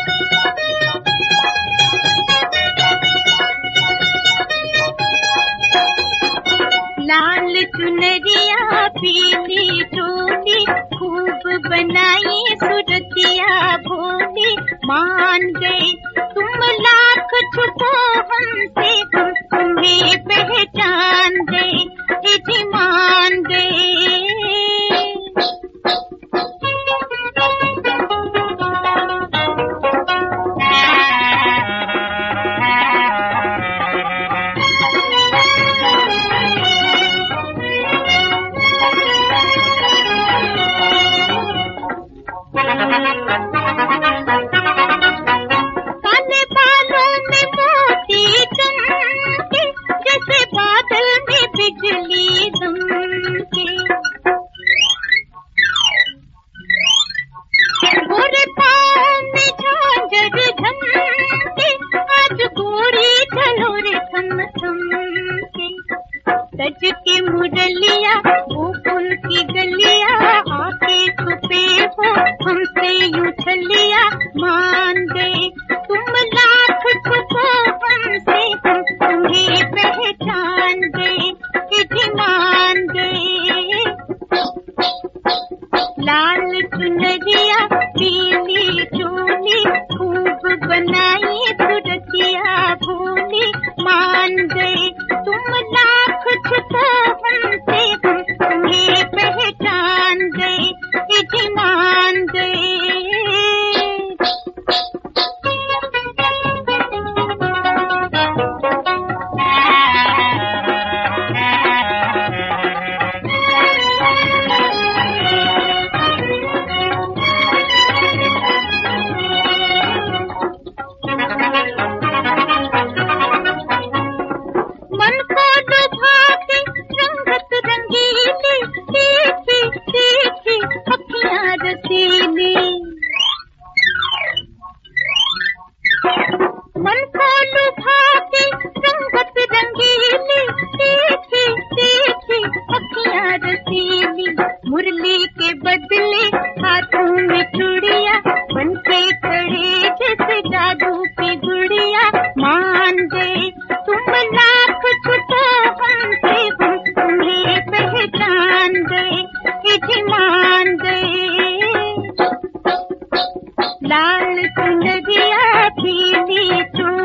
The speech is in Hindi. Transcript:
लाल चुनरिया पीली चोली खूब बनाई सुरतिया भोली। मान गए तुम लाख छुपो हमसे, हम तुम्हें पहचान गए, जी मान गए। काले बालों में मोती चमके, जैसे बादल में बिजली दमके। गोरे पाँव में झांझर झमके, आज गोरी चलो रे थम थम के। सज के मुरलिया गोकुल की गलिया, आके छुपे हो हमसे यूं छलिया। मान गए तुम लाख छुपो हमसे, हम तुम्हें पहचान गए, जी मान गए। लाल चुनरिया पीली चोली खूब बनाई सुरतिया भोली। मान गए तुम लाख छुपो हमसे, हम तुम्हें पहचान गए, जी मान गए। मन को लुभाते रंगत रंगीली, तीखी तीखी अखियां रसीली। मन को लुभाते रंगत रंगीली, तीखी तीखी अखियां रसीली। मुरली के बदले हाथों में चूड़िया, बन के खड़े जैसे जादू की गुड़िया। मान गए तुम लाख छुपो हमसे, हम तुम्हें पहचान गए, जी मान गए। लाल चुनरिया पीली चोली